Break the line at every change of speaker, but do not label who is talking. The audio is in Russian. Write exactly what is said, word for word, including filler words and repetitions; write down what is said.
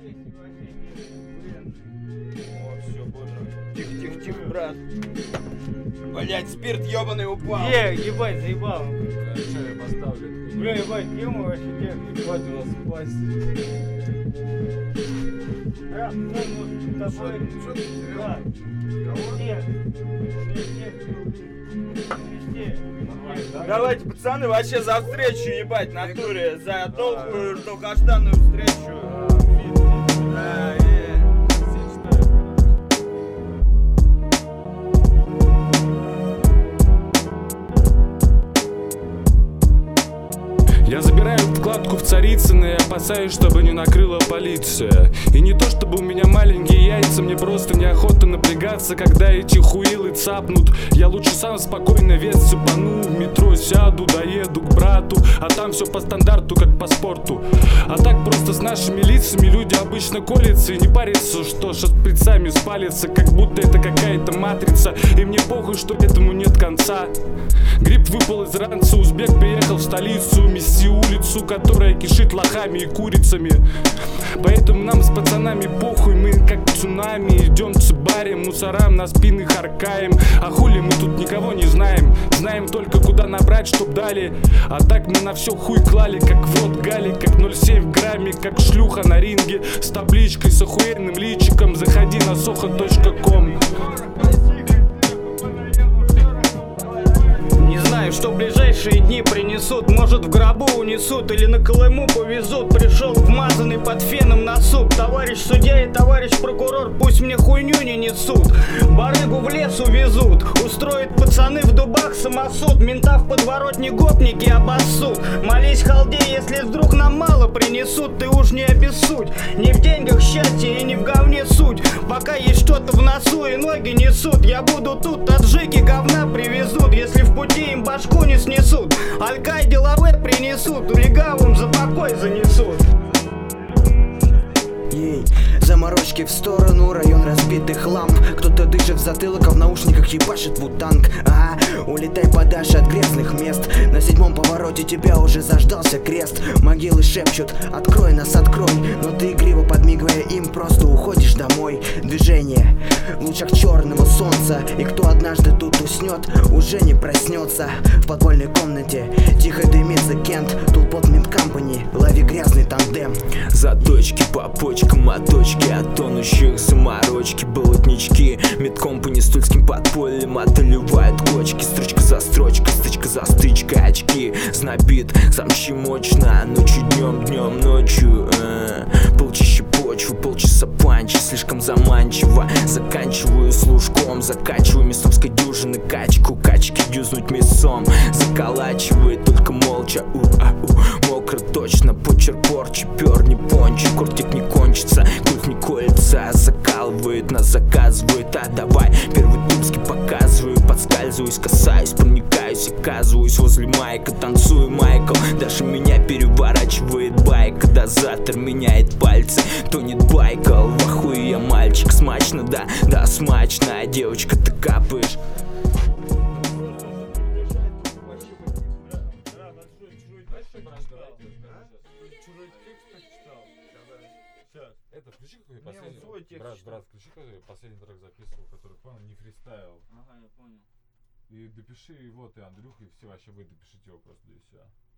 Все, бодро. Тихо, тихо, тихо, брат. Блять, спирт ебаный упал.
Е, ебать, заебал.
Что я поставлю?
Бля, ебать, тема вообще тех.
Ебать, у нас пасть.
Брат, ну, ну, такой...
Что ты
Да. Везде. Везде.
Давайте, пацаны, вообще за встречу, ебать, в натуре. За толкую, долгожданную встречу. Да, е.
Я забираю вкладку в Царицыно и опасаюсь, чтобы не накрыла полиция. И не то чтобы у меня маленькие яйца, мне просто неохота напрягаться, когда эти хуилы цапнут. Я лучше сам спокойно вес цепану, в метро сяду, доеду к брату, а там все по стандарту, как по спорту. А так просто с нашими лицами люди обычно колятся и не парятся, что шприцами спалится, как будто это какая-то матрица. И мне похуй, что этому нет конца. Гриб выпал из ранца, узбек приехал в столицу, месси улицу, которая кишит лохами и курицами. Поэтому нам с пацанами похуй, мы как цунами идем цыбарем, мусорам на спины харкаем. А хули мы тут никого не знаем, знаем только куда набрать, чтоб дали. А так мы на все хуй клали, как в рот гали, как ноль семь в грамме, как шлюха на ринге с табличкой с охуенным личиком. Заходи на soho точка ком.
Не знаю, что в ближайшие дни принесут. Может, в гробу унесут или на Колыму повезут. Пришел вмазанный под феном на суд. Товарищ судья и товарищ прокурор пусть мне хуйню не несут. Барыгу в лес увезут. Устроят пацаны в дубах самосуд. Мента в подворотне гопники обоссут. Молись, халдей, если вдруг нам мало принесут, ты уж не обессудь. Не в деньгах счастье и не в говне суть. Пока есть что-то в носу и ноги несут, я буду тут, таджики говна привезут. Если в пути им башку не снесут, Аль-Кайде лаве принесут, легавым за покой занесут.
Ей, заморочки в сторону, район разбитых ламп. Кто-то дышит в затылок, а в наушниках ебашит вутанг. Ага, улетай подальше от грязных мест. На седьмом повороте тебя уже заждался крест. Могилы шепчут, открой нас, открой. Но ты игриво подмигивая им, просто уходишь домой. Движение в лучах черного солнца. И кто однажды тут уснет, уже не проснется. В подвальной комнате тихо дымится Кент. Тулпот Мент Компани, лови грязный тандем.
Заточки по почкам, моточки от тонущих заморочки. Болотнички, медкомпани с тульским подпольем отоливают кочки. Строчка за строчкой, стычка за стычкой, очки знобит, замчи мощно. Ночью днем, днем ночью э, Полчища почвы, полчаса панчи. Слишком заманчиво, заканчиваю с лужком. Закачиваю мясомской дюжины качку. Качки дюзнуть мясом, заколачивает только молча. у, а, у, Мокро точно, почерк порчи, пер не пончи. Кортик не кончится, культ не колется. Закалывает, нас заказывает, а давай первый тульский показываю. Подскальзываюсь, касаюсь, проникаюсь, оказываюсь возле майка. Танцую Майкл, даже меня переворачивает байк. Дозатор меняет пальцы, тонет байкал. В охуе я мальчик, смачно, да, да, смачно. Девочка, ты капаешь.
Это включи какой последний.
свой текст
Брат,
читал.
брат, включи какой последний трек записывал, который понял, не фристайл.
Ага, я понял.
И допиши его ты, Андрюха, и все вообще вы допишите его просто, да и все.